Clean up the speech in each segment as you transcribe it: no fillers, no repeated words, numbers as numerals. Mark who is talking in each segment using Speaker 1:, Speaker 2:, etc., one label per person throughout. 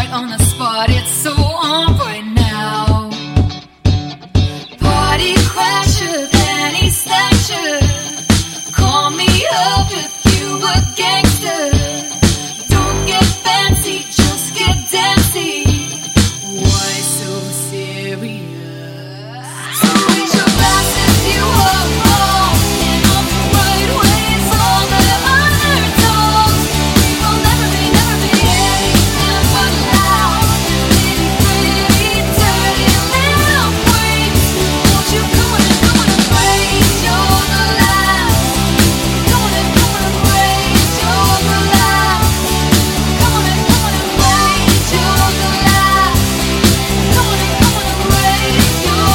Speaker 1: right on the spot. It's so on right now. Party crasher, penny snatcher. Call me up if you a gangster. Don't get fancy, just get dancy. Why so serious? So raise your glass if you are wrong. And on the right way for the underdogs. We will never be anything but loud. Pretty, dirty little freaks. Won't you come on and raise your glass? Come on and raise your glass. Come on and raise your glass. Come on and raise your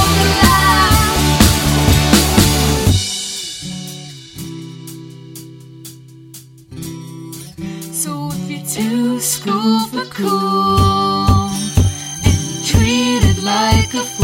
Speaker 1: glass. So if you're too school for cool and you treat it like a fool,